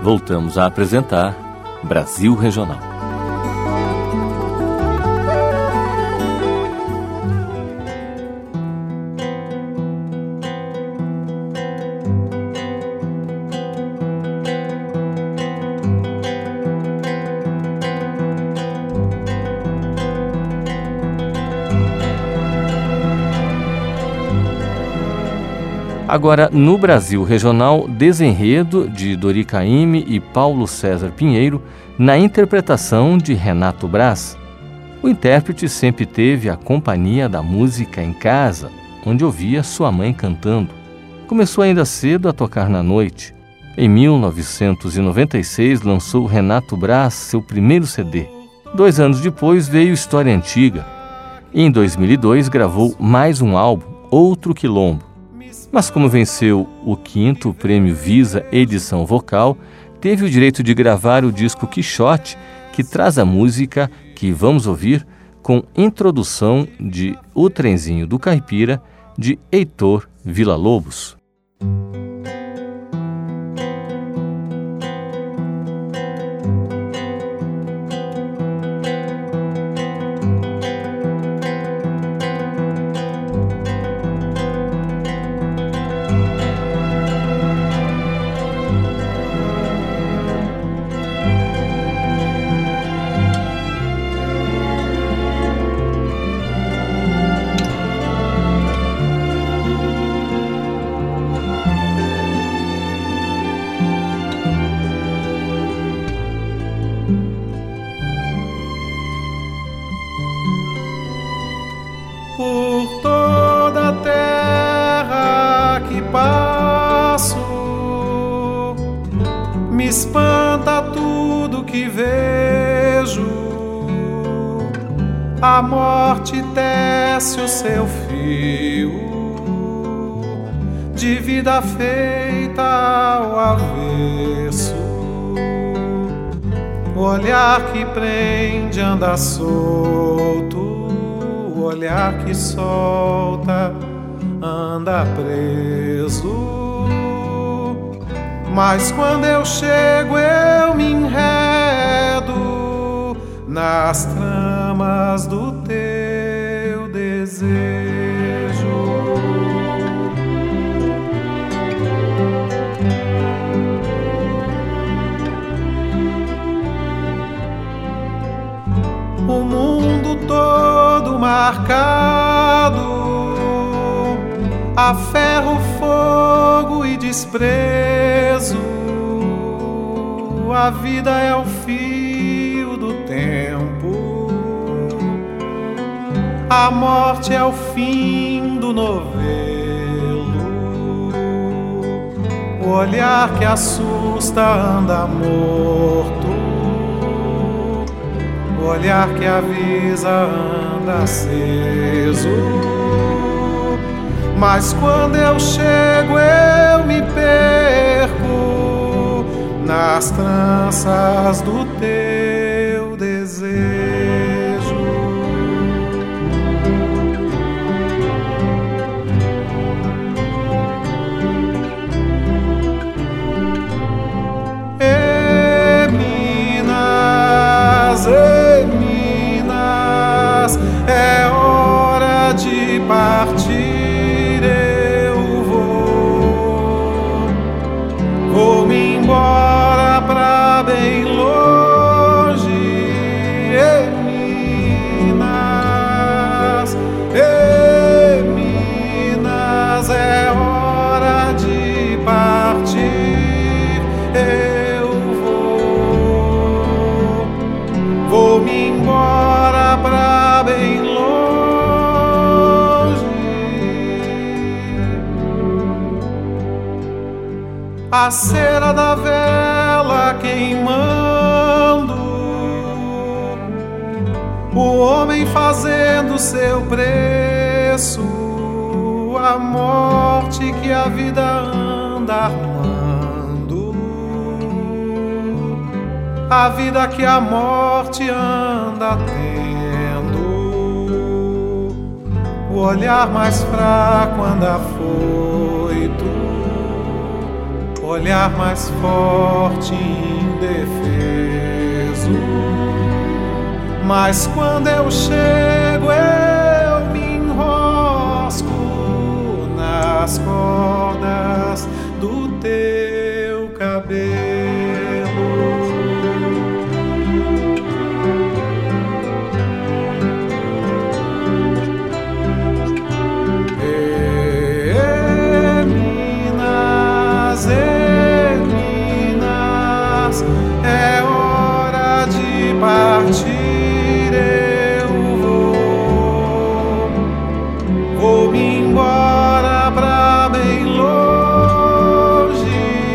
Voltamos a apresentar Brasil Regional. Agora, no Brasil Regional, Desenredo, de Dori Caymmi e Paulo César Pinheiro, na interpretação de Renato Braz. O intérprete sempre teve a companhia da música em casa, onde ouvia sua mãe cantando. Começou ainda cedo a tocar na noite. Em 1996, lançou Renato Braz seu primeiro CD. 2 anos depois veio História Antiga. E em 2002 gravou mais um álbum, Outro Quilombo. Mas como venceu o 5º Prêmio Visa Edição Vocal, teve o direito de gravar o disco Quixote, que traz a música que vamos ouvir com introdução de O Trenzinho do Caipira, de Heitor Villa-Lobos. Por toda a terra que passo, me espanta tudo que vejo. A morte tece o seu fio de vida feita ao avesso. O olhar que prende anda solto, o olhar que solta anda preso. Mas quando eu chego eu me enredo nas tramas do teu desejo. O mundo todo marcado a ferro, fogo e desprezo. A vida é o fio do tempo, a morte é o fim do novelo. O olhar que assusta anda morto, o olhar que avisa anda aceso. Mas quando eu chego eu me perco nas tranças do teu desejo. Minas, é hora de partir, eu vou-me embora pra bem longe. Minas, é hora de partir, eu vou-me embora pra bem longe. A cera da vela queimando, o homem fazendo seu preço, a morte que a vida anda armando, a vida que a morte anda tendo. O olhar mais fraco anda afoito, o olhar mais forte e indefeso. Mas quando eu chego, eu me enrosco nas cordas do teu cabelo. É hora de partir, eu vou-me embora pra bem longe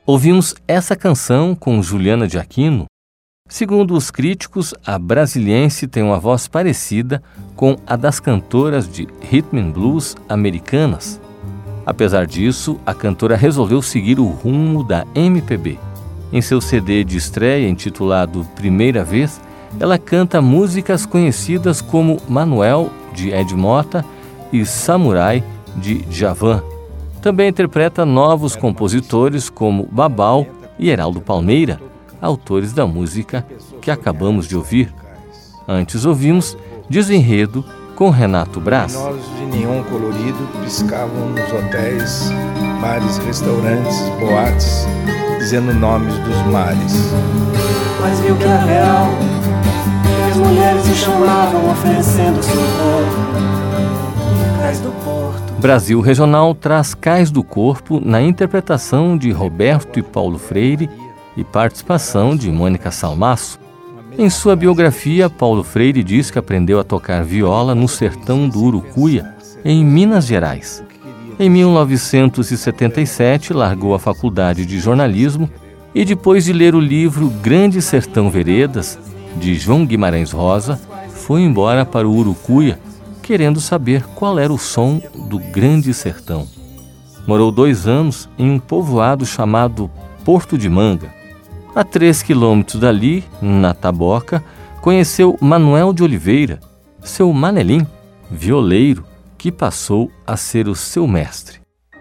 Ouvimos essa canção com Juliana de Aquino. Segundo os críticos, a brasiliense tem uma voz parecida com a das cantoras de rhythm and blues americanas. Apesar disso, a cantora resolveu seguir o rumo da MPB. Em seu CD de estreia, intitulado Primeira Vez, ela canta músicas conhecidas como Manuel, de Ed Mota, e Samurai, de Djavan. Também interpreta novos compositores como Babal e Heraldo Palmeira, autores da música que acabamos de ouvir. Antes ouvimos Desenredo com Renato Braz. Luminosas de neon colorido piscavam nos hotéis, bares, restaurantes, boates, dizendo nomes dos mares. Mas viu que era real, que as mulheres se chamavam oferecendo socorro. Cais do Porto. Brasil Regional traz Cais do Corpo na interpretação de Roberto e Paulo Freire e participação de Mônica Salmaço. Em sua biografia, Paulo Freire diz que aprendeu a tocar viola no sertão do Urucuia, em Minas Gerais. Em 1977, largou a faculdade de jornalismo e, depois de ler o livro Grande Sertão Veredas, de João Guimarães Rosa, foi embora para o Urucuia, querendo saber qual era o som do Grande Sertão. Morou 2 anos em um povoado chamado Porto de Manga. A 3 quilômetros dali, na Taboca, conheceu Manuel de Oliveira, seu Manelim, violeiro, que passou a ser o seu mestre.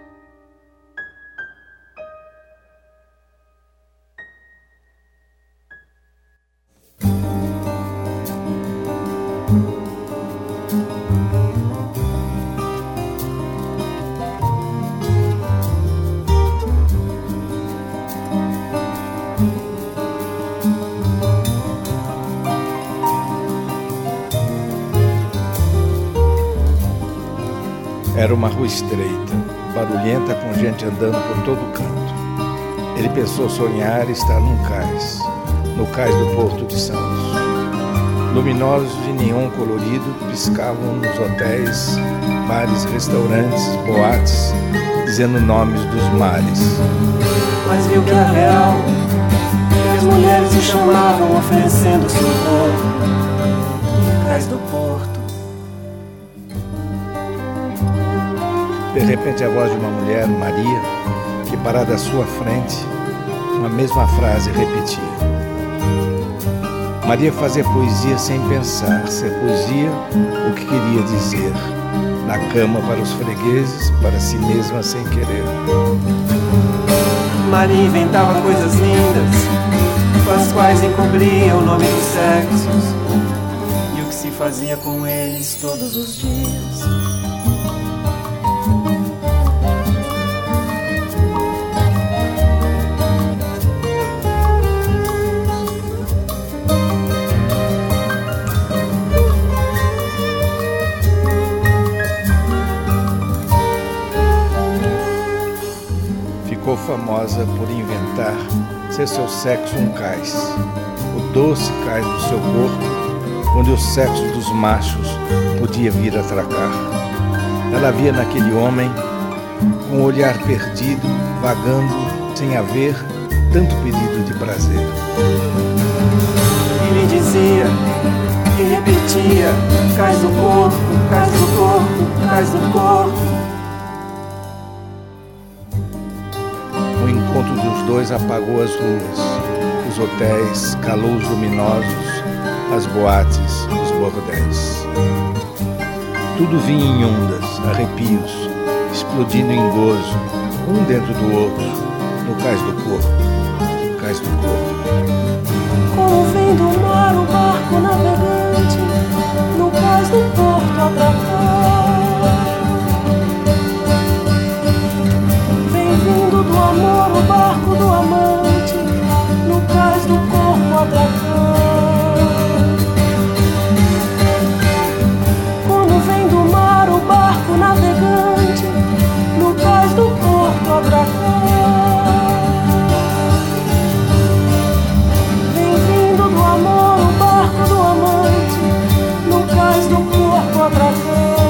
Era uma rua estreita, barulhenta, com gente andando por todo canto. Ele pensou sonhar estar num cais, no cais do Porto de Santos. Luminosos de neon colorido piscavam nos hotéis, bares, restaurantes, boates, dizendo nomes dos mares. Mas viu que era real, que as mulheres se chamavam oferecendo socorro. Cais do Porto. De repente, a voz de uma mulher, Maria, que parada à sua frente, uma mesma frase repetia. Maria fazia poesia sem pensar, ser poesia o que queria dizer. Na cama para os fregueses, para si mesma sem querer. Maria inventava coisas lindas, com as quais encobria o nome dos sexos e o que se fazia com eles todos os dias. Ficou famosa por inventar ser seu sexo um cais, o doce cais do seu corpo, onde o sexo dos machos podia vir atracar. Ela via naquele homem um olhar perdido, vagando, sem haver tanto pedido de prazer. E lhe dizia, e repetia, cais do corpo, cais do corpo, cais do corpo. O encontro dos dois apagou as ruas, os hotéis, calou os luminosos, as boates, os bordéis. Tudo vinha em ondas, arrepios, explodindo em gozo, um dentro do outro, no cais do corpo, cais do corpo. Como vem do mar o barco navegante, no cais do porto atracar. Vem vindo do amor o barco do amante, no cais do corpo atracar. Como vem do mar o barco navegante, no cais do porto atracar. Vem vindo do amor o barco do amante, no cais do corpo atracar.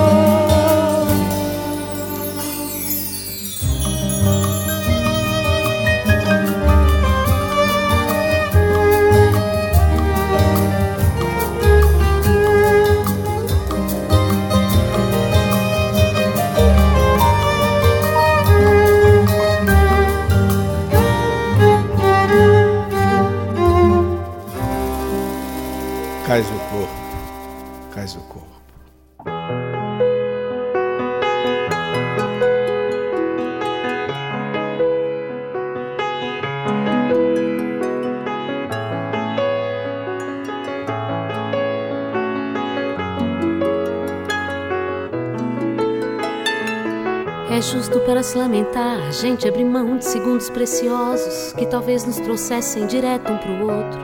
É justo para se lamentar a gente abrir mão de segundos preciosos que talvez nos trouxessem direto um pro outro.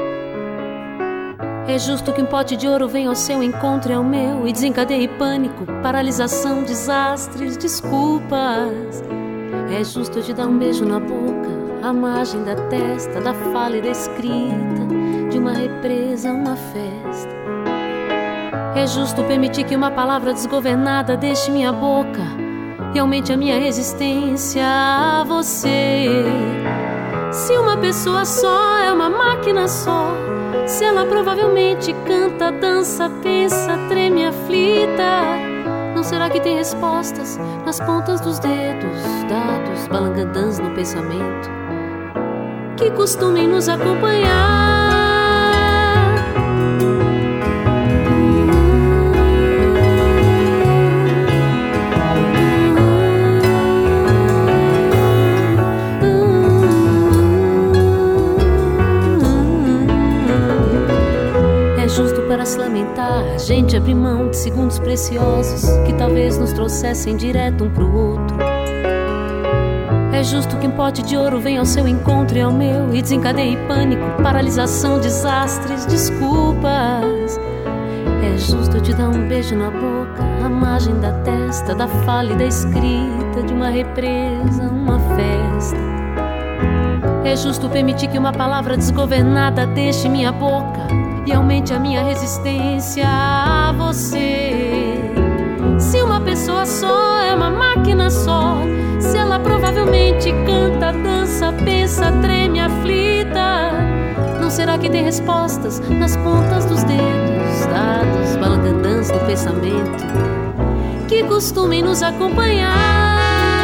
É justo que um pote de ouro venha ao seu encontro e ao meu e desencadeie pânico, paralisação, desastres, desculpas. É justo te dar um beijo na boca, a margem da testa, da fala e da escrita, de uma represa, uma festa. É justo permitir que uma palavra desgovernada deixe minha boca e aumente a minha resistência a você. Se uma pessoa só é uma máquina só, se ela provavelmente canta, dança, pensa, treme aflita, não será que tem respostas nas pontas dos dedos, dados, balangandãs no pensamento, que costumem nos acompanhar? Para se lamentar, a gente abrir mão de segundos preciosos que talvez nos trouxessem direto um pro outro. É justo que um pote de ouro venha ao seu encontro e ao meu e desencadeie pânico, paralisação, desastres, desculpas. É justo te dar um beijo na boca, a margem da testa, da fala e da escrita, de uma represa, uma festa. É justo permitir que uma palavra desgovernada deixe minha boca e aumente a minha resistência a você. Se uma pessoa só é uma máquina só, se ela provavelmente canta, dança, pensa, treme aflita, não será que tem respostas nas pontas dos dedos, dados, balangandãs do pensamento, que costumem nos acompanhar?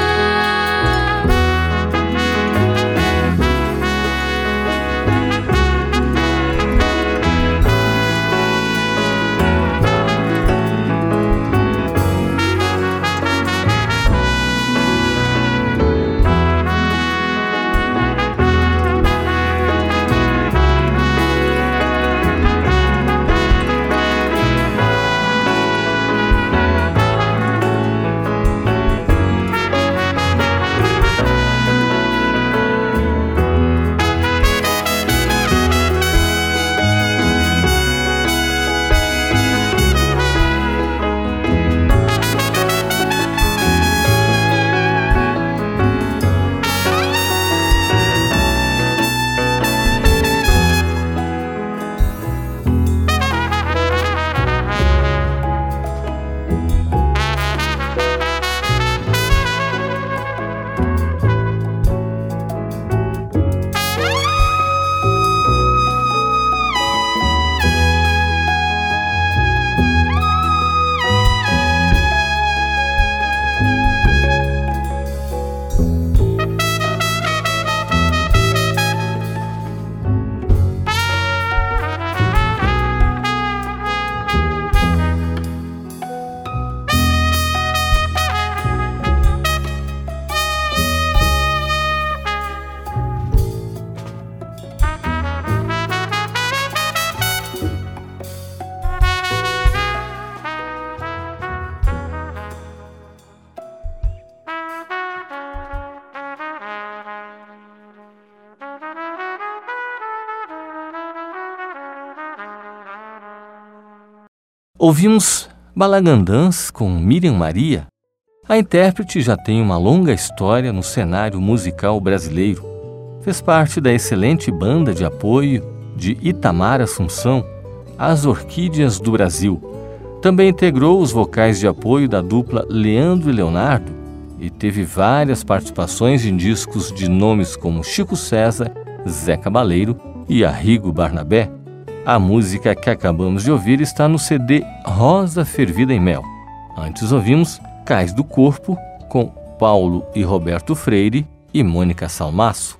Ouvimos Balangandãs com Miriam Maria. A intérprete já tem uma longa história no cenário musical brasileiro. Fez parte da excelente banda de apoio de Itamar Assunção, As Orquídeas do Brasil. Também integrou os vocais de apoio da dupla Leandro e Leonardo e teve várias participações em discos de nomes como Chico César, Zé Cabaleiro e Arrigo Barnabé. A música que acabamos de ouvir está no CD Rosa Fervida em Mel. Antes ouvimos Cais do Corpo, com Paulo e Roberto Freire e Mônica Salmaço.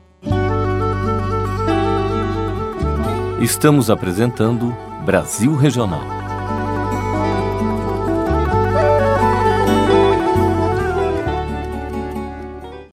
Estamos apresentando Brasil Regional.